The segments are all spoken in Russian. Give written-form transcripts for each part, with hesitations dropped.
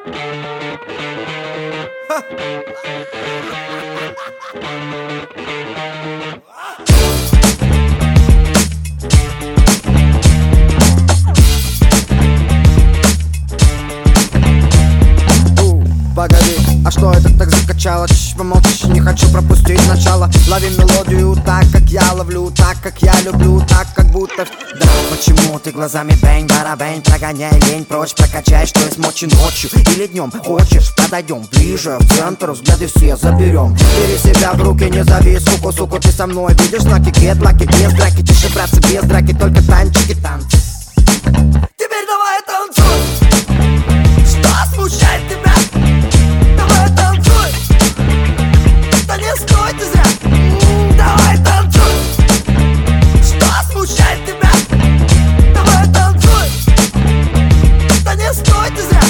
Погоди, а что это так закачало? Помолчи, не хочу пропустить начало. Лови мелодию так, как я ловлю, так, как я люблю, так, как будто... Да, почему ты глазами бэнь-барабэнь? Прогоняй лень прочь, прокачай, что есть мочи ночью или днем. Хочешь, подойдем ближе, в центр, взгляды все заберем. Бери себя в руки, не зови, суку, ты со мной. Видишь знаки, гетлаки, без драки, тише, братцы, без драки, только танчики, танцы. Теперь давай танцуй. Что смущает тебя? Давай танцуй. Да не стой ты зря. Давай танцуй. Что смущает тебя? Давай танцуй. Да не стой ты зря.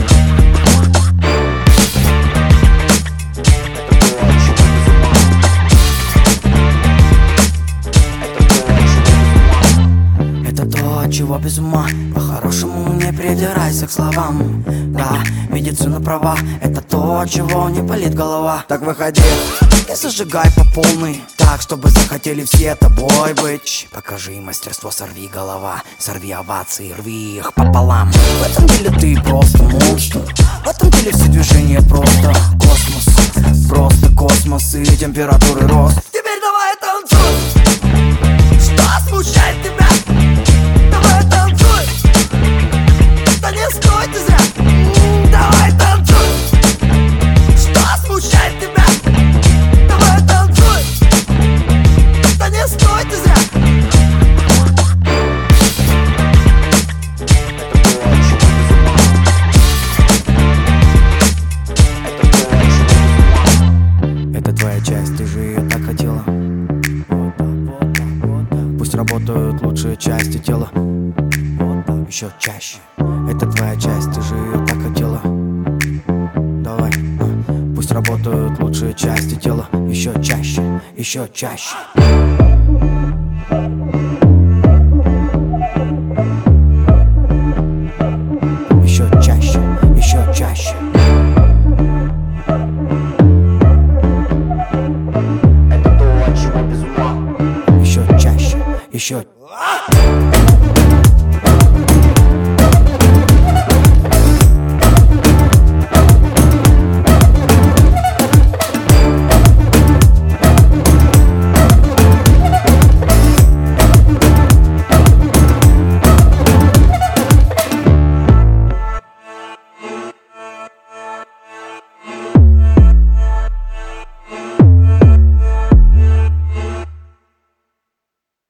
Это то, от чего без ума. По-хорошему не придирайся к словам. Да, медицина права. Это то, от чего не болит голова. Так выходи и зажигай по полной, так, чтобы захотели все тобой быть. Покажи мастерство, сорви голова. Сорви овации, рви их пополам. В этом деле ты просто монстр. В этом деле все движения просто космос. Просто космос и температуры рост. Теперь давай танцуй. Что смущает тебя? Давай танцуй. Да не стой ты зря. Давай танцуй. Что смущает тебя? Давай танцуй. Да не стой ты зря. Это твоя часть, ты же ее так хотела. Пусть работают лучшие части тела. Еще чаще. Это твоя часть, ты же ее так хотела. Давай, пусть работают лучшие части тела. Еще чаще, еще чаще. Еще чаще, еще чаще. Это то, от чего без ума. Еще чаще, еще